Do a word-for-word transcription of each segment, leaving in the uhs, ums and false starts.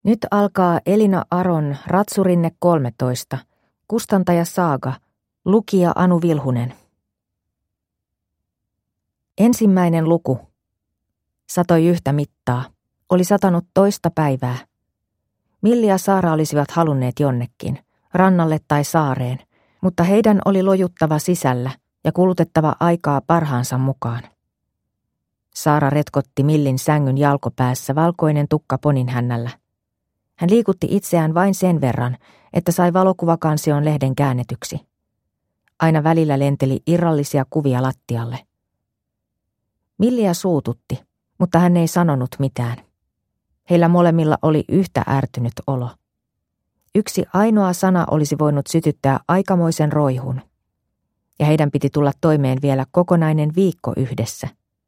Nyt alkaa Elina Aron Ratsurinne kolmetoista, kustantaja Saaga, lukija Anu Vilhunen. Ensimmäinen luku. Satoi yhtä mittaa. Oli satanut toista päivää. Milli ja Saara olisivat halunneet jonnekin, rannalle tai saareen, mutta heidän oli lojuttava sisällä ja kulutettava aikaa parhaansa mukaan. Saara retkotti Millin sängyn jalkopäässä valkoinen tukka ponin hännällä. Hän liikutti itseään vain sen verran, että sai valokuvakansion lehden käännetyksi. Aina välillä lenteli irrallisia kuvia lattialle. Milliä suututti, mutta hän ei sanonut mitään. Heillä molemmilla oli yhtä ärtynyt olo. Yksi ainoa sana olisi voinut sytyttää aikamoisen roihun. Ja heidän piti tulla toimeen vielä kokonainen viikko yhdessä.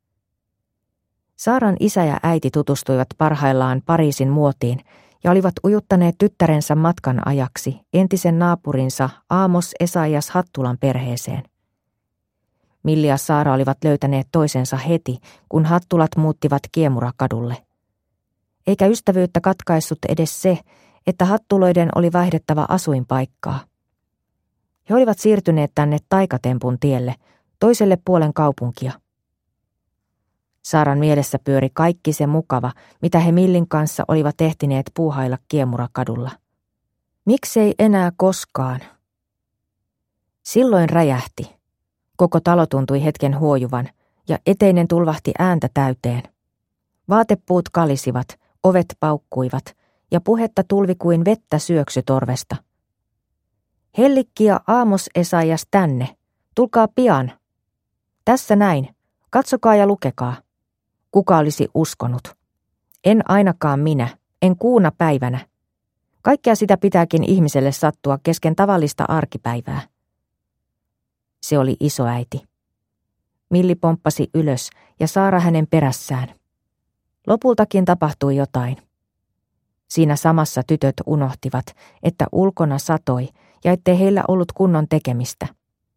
Saaran isä ja äiti tutustuivat parhaillaan Pariisin muotiin ja olivat ujuttaneet tyttärensä matkan ajaksi entisen naapurinsa Aamos Esaias Hattulan perheeseen. Milli ja Saara olivat löytäneet toisensa heti, kun Hattulat muuttivat Kiemurakadulle. Eikä ystävyyttä katkaissut edes se, että Hattuloiden oli vaihdettava asuinpaikkaa. He olivat siirtyneet tänne Taikatempun tielle, toiselle puolen kaupunkia. Saaran mielessä pyöri kaikki se mukava, mitä he Millin kanssa olivat ehtineet puuhailla Kiemurakadulla. Miksei enää koskaan? Silloin räjähti. Koko talo tuntui hetken huojuvan, ja eteinen tulvahti ääntä täyteen. Vaatepuut kalisivat, ovet paukkuivat, ja puhetta tulvi kuin vettä syöksytorvesta. Hellikki ja Aamos Esaias tänne, tulkaa pian. Tässä näin, katsokaa ja lukekaa. Kuka olisi uskonut? En ainakaan minä, en kuuna päivänä. Kaikkea sitä pitääkin ihmiselle sattua kesken tavallista arkipäivää. Se oli isoäiti. Milli pomppasi ylös ja Saara hänen perässään. Lopultakin tapahtui jotain. Siinä samassa tytöt unohtivat, että ulkona satoi ja ettei heillä ollut kunnon tekemistä.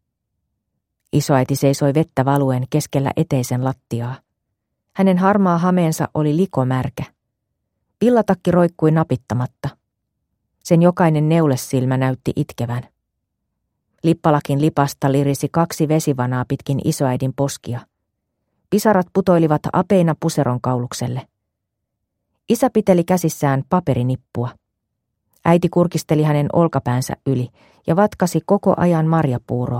Isoäiti seisoi vettä valuen keskellä eteisen lattiaa. Hänen harmaa hameensa oli likomärkä. Pillatakki roikkui napittamatta. Sen jokainen neulesilmä näytti itkevän. Lippalakin lipasta lirisi kaksi vesivanaa pitkin isoäidin poskia. Pisarat putoilivat apeina puseron kaulukselle. Isä piteli käsissään paperinippua. Äiti kurkisteli hänen olkapäänsä yli ja vatkasi koko ajan marjapuuroa.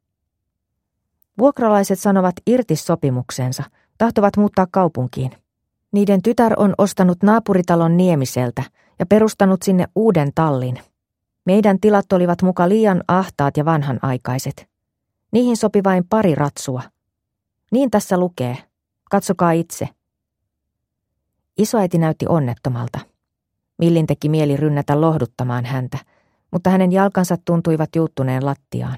Vuokralaiset sanovat irti sopimuksensa, tahtovat muuttaa kaupunkiin. Niiden tytär on ostanut naapuritalon Niemiseltä ja perustanut sinne uuden tallin. Meidän tilat olivat muka liian ahtaat ja vanhanaikaiset. Niihin sopi vain pari ratsua. Niin tässä lukee. Katsokaa itse. Isoäiti näytti onnettomalta. Millin teki mieli rynnätä lohduttamaan häntä, mutta hänen jalkansa tuntuivat juuttuneen lattiaan.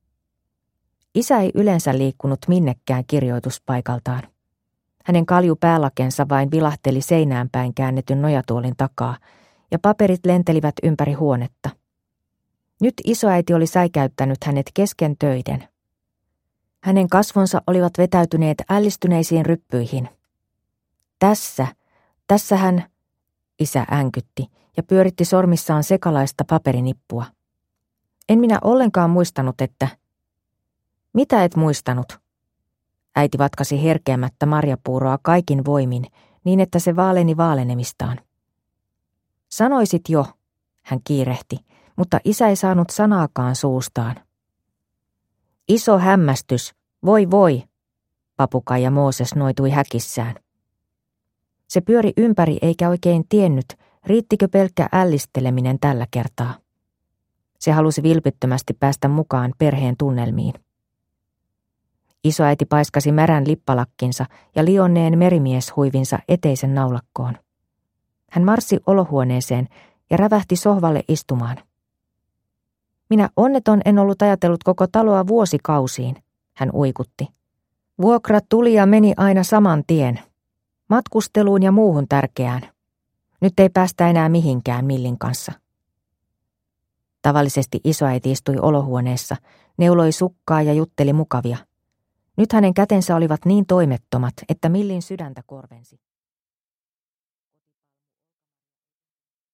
Isä ei yleensä liikkunut minnekään kirjoituspaikaltaan. Hänen kaljupäälakensa vain vilahteli seinään päin käännetyn nojatuolin takaa, ja paperit lentelivät ympäri huonetta. Nyt isoäiti oli säikäyttänyt hänet kesken töiden. Hänen kasvonsa olivat vetäytyneet ällistyneisiin ryppyihin. Tässä, tässä hän, isä änkytti ja pyöritti sormissaan sekalaista paperinippua. En minä ollenkaan muistanut, että... Mitä et muistanut? Äiti vatkasi herkeämättä marjapuuroa kaikin voimin, niin että se vaaleni vaalenemistaan. Sanoisit jo, hän kiirehti, mutta isä ei saanut sanaakaan suustaan. Iso hämmästys, voi voi, papukaija Mooses noitui häkissään. Se pyöri ympäri eikä oikein tiennyt, riittikö pelkkä ällisteleminen tällä kertaa. Se halusi vilpittömästi päästä mukaan perheen tunnelmiin. Isoäiti paiskasi märän lippalakkinsa ja lionneen merimieshuivinsa eteisen naulakkoon. Hän marssi olohuoneeseen ja rävähti sohvalle istumaan. Minä onneton en ollut ajatellut koko taloa vuosikausiin, hän uikutti. Vuokra tuli ja meni aina saman tien. Matkusteluun ja muuhun tärkeään. Nyt ei päästä enää mihinkään Millin kanssa. Tavallisesti isoäiti istui olohuoneessa, neuloi sukkaa ja jutteli mukavia. Nyt hänen kätensä olivat niin toimettomat, että Millin sydäntä korvensi.